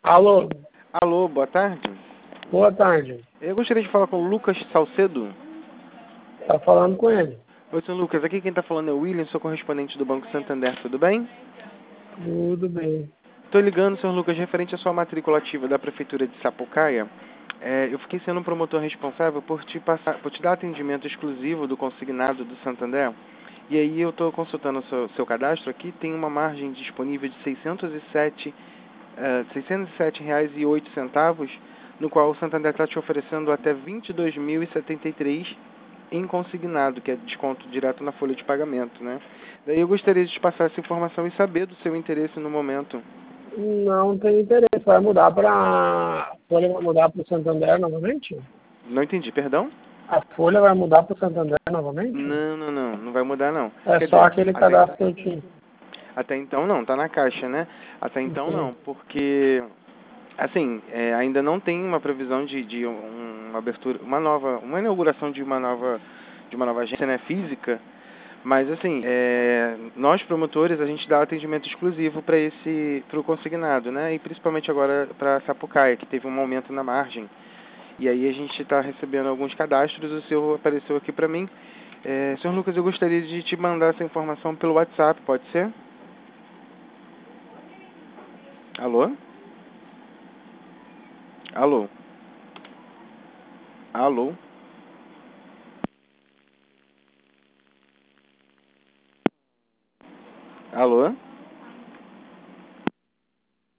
Alô, Alô, boa tarde. boa tarde. Eu gostaria de falar com o Lucas Salcedo. Tá falando com ele. Oi, senhor Lucas. Aqui quem está falando é o William, sou correspondente do Banco Santander. Tudo bem? Tudo bem. Estou ligando, senhor Lucas, referente à sua matrícula ativa da Prefeitura de Sapucaia. Eu fiquei sendo um promotor responsável por te dar atendimento exclusivo do consignado do Santander. E aí eu estou consultando o seu cadastro aqui, tem uma margem disponível de R$ 607,08, no qual o Santander está te oferecendo até R$ 22.073 em consignado, que é desconto direto na folha de pagamento, né? Daí eu gostaria de te passar essa informação e saber do seu interesse no momento. Não tem interesse. Vai mudar para... A Folha vai mudar para o Santander novamente? Não entendi, perdão? A Folha vai mudar para o Santander novamente? Não vai mudar não. É Quer só dizer, aquele cadastro que eu tinha. até então não, tá na caixa, né? Até então Sim. não, porque assim, ainda não tem uma previsão de uma abertura, uma inauguração de uma nova agência, né, física, mas assim, nós promotores a gente dá atendimento exclusivo para o consignado, né? E principalmente agora para Sapucaia, que teve um aumento na margem. E aí a gente está recebendo alguns cadastros, o seu apareceu aqui para mim. Senhor Lucas, eu gostaria de te mandar essa informação pelo WhatsApp, pode ser? Alô? Alô? Alô? Alô?